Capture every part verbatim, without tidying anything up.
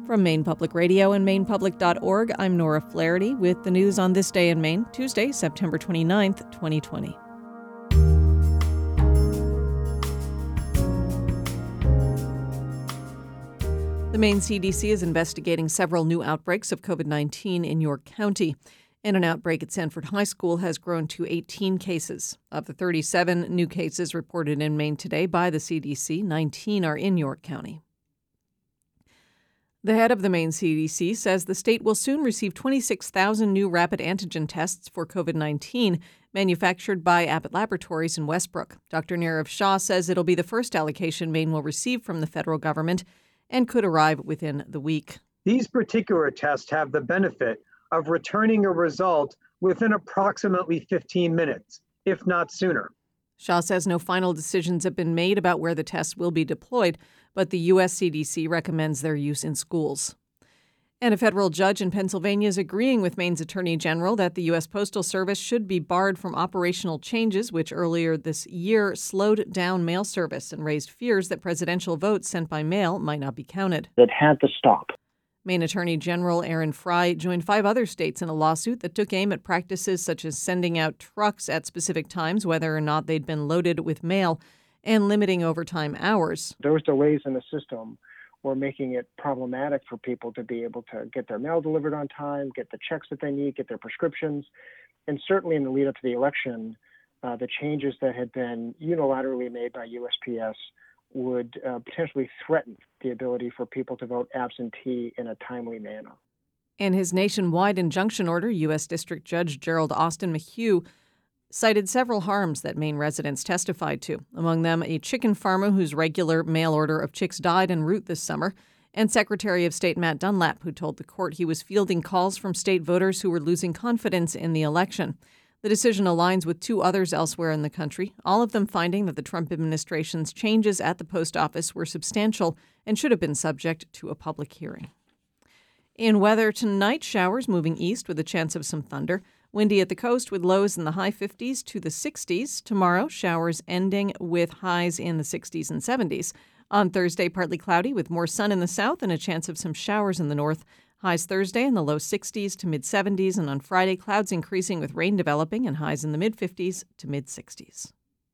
From Maine Public Radio and maine public dot org, I'm Nora Flaherty with the news on this day in Maine, Tuesday, September twenty-ninth, twenty twenty. The Maine C D C is investigating several new outbreaks of covid nineteen in York County, and an outbreak at Sanford High School has grown to eighteen cases. Of the thirty-seven new cases reported in Maine today by the C D C, nineteen are in York County. The head of the Maine C D C says the state will soon receive twenty-six thousand new rapid antigen tests for covid nineteen manufactured by Abbott Laboratories in Westbrook. Doctor Nirav Shah says it'll be the first allocation Maine will receive from the federal government and could arrive within the week. These particular tests have the benefit of returning a result within approximately fifteen minutes, if not sooner. Shah says no final decisions have been made about where the tests will be deployed, but the U S C D C recommends their use in schools. And a federal judge in Pennsylvania is agreeing with Maine's Attorney General that the U S Postal Service should be barred from operational changes, which earlier this year slowed down mail service and raised fears that presidential votes sent by mail might not be counted. That had to stop. Maine Attorney General Aaron Frey joined five other states in a lawsuit that took aim at practices such as sending out trucks at specific times, whether or not they'd been loaded with mail, and limiting overtime hours. Those delays in the system were making it problematic for people to be able to get their mail delivered on time, get the checks that they need, get their prescriptions. And certainly in the lead up to the election, uh, the changes that had been unilaterally made by U S P S would uh, potentially threaten the ability for people to vote absentee in a timely manner. In his nationwide injunction order, U S District Judge Gerald Austin McHugh cited several harms that Maine residents testified to, among them a chicken farmer whose regular mail order of chicks died en route this summer, and Secretary of State Matt Dunlap, who told the court he was fielding calls from state voters who were losing confidence in the election. The decision aligns with two others elsewhere in the country, all of them finding that the Trump administration's changes at the post office were substantial and should have been subject to a public hearing. In weather tonight, showers moving east with a chance of some thunder. Windy at the coast with lows in the high fifties to the sixties. Tomorrow, showers ending with highs in the sixties and seventies. On Thursday, partly cloudy with more sun in the south and a chance of some showers in the north. Highs Thursday in the low sixties to mid-seventies, and on Friday, clouds increasing with rain developing and highs in the mid-fifties to mid-sixties.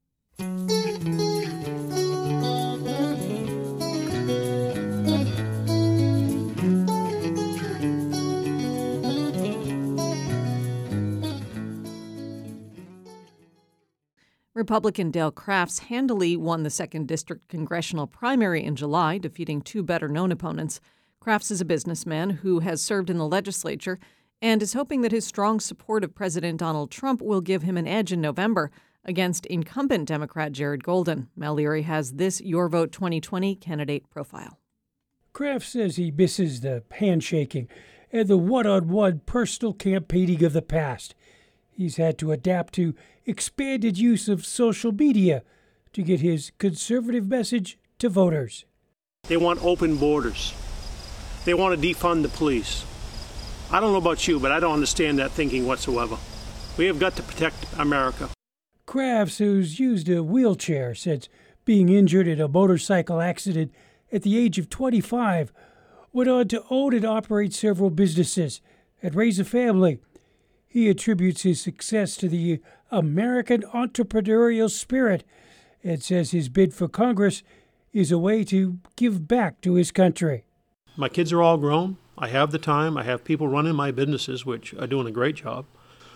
Republican Dale Crafts handily won the second District congressional primary in July, defeating two better-known opponents. Crafts is a businessman who has served in the legislature and is hoping that his strong support of President Donald Trump will give him an edge in November against incumbent Democrat Jared Golden. Mel Leary has this Your Vote twenty twenty candidate profile. Crafts says he misses the handshaking and the one-on-one personal campaigning of the past. He's had to adapt to expanded use of social media to get his conservative message to voters. They want open borders. They want to defund the police. I don't know about you, but I don't understand that thinking whatsoever. We have got to protect America. Crafts, who's used a wheelchair since being injured in a motorcycle accident at the age of twenty-five, went on to own and operate several businesses and raise a family. He attributes his success to the American entrepreneurial spirit and says his bid for Congress is a way to give back to his country. My kids are all grown. I have the time. I have people running my businesses, which are doing a great job.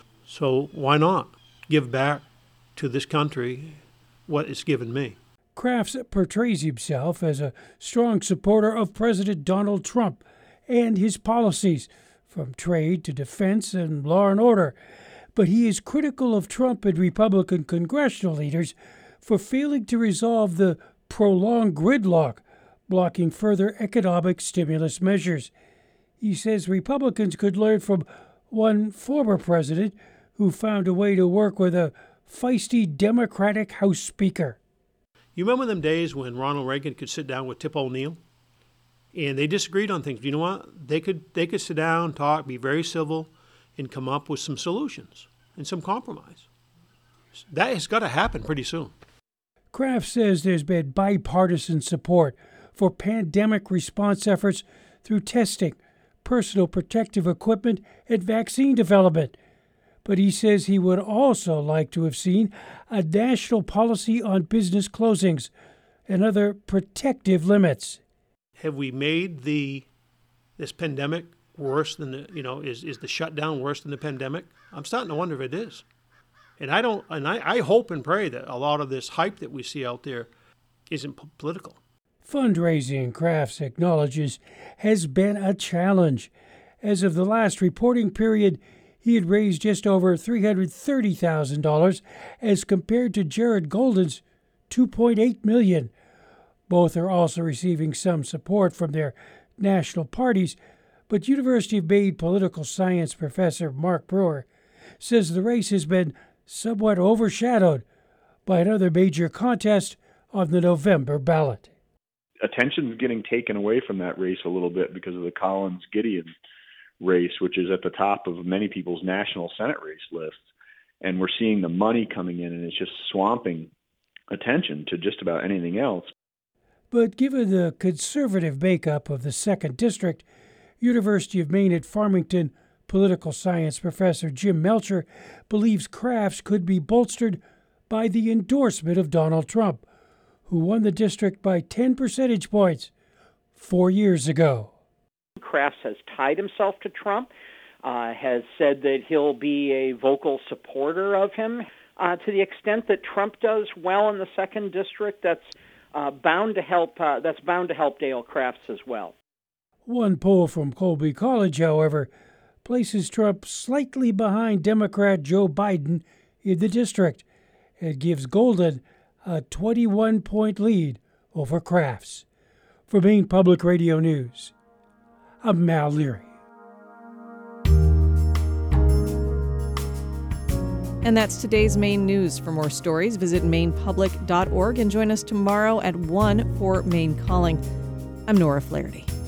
So why not give back to this country what it's given me? Crafts portrays himself as a strong supporter of President Donald Trump and his policies, from trade to defense and law and order. But he is critical of Trump and Republican congressional leaders for failing to resolve the prolonged gridlock, blocking further economic stimulus measures. He says Republicans could learn from one former president who found a way to work with a feisty Democratic House Speaker. You remember them days when Ronald Reagan could sit down with Tip O'Neill? And they disagreed on things. You know what? They could they could sit down, talk, be very civil, and come up with some solutions and some compromise. That has got to happen pretty soon. Crafts says there's been bipartisan support for pandemic response efforts through testing, personal protective equipment, and vaccine development. But he says he would also like to have seen a national policy on business closings and other protective limits. Have we made the this pandemic worse than the, you know, is, is the shutdown worse than the pandemic? I'm starting to wonder if it is. And I don't, and I, I hope and pray that a lot of this hype that we see out there isn't p- political. Fundraising, Crafts acknowledges, has been a challenge. As of the last reporting period, he had raised just over three hundred thirty thousand dollars as compared to Jared Golden's two point eight million dollars. Both are also receiving some support from their national parties, but University of Maine political science professor Mark Brewer says the race has been somewhat overshadowed by another major contest on the November ballot. Attention's getting taken away from that race a little bit because of the Collins-Gideon race, which is at the top of many people's national Senate race lists. And we're seeing the money coming in, and it's just swamping attention to just about anything else. But given the conservative makeup of the second District, University of Maine at Farmington political science professor Jim Melcher believes Crafts could be bolstered by the endorsement of Donald Trump, who won the district by ten percentage points four years ago. Crafts has tied himself to Trump, uh, has said that he'll be a vocal supporter of him. Uh, to the extent that Trump does well in the second district, that's uh, bound to help. Uh, that's bound to help Dale Crafts as well. One poll from Colby College, however, places Trump slightly behind Democrat Joe Biden in the district. It gives Golden a twenty-one point lead over Crafts. For Maine Public Radio News, I'm Mal Leary. And that's today's Maine News. For more stories, visit maine public dot org and join us tomorrow at one for Maine Calling. I'm Nora Flaherty.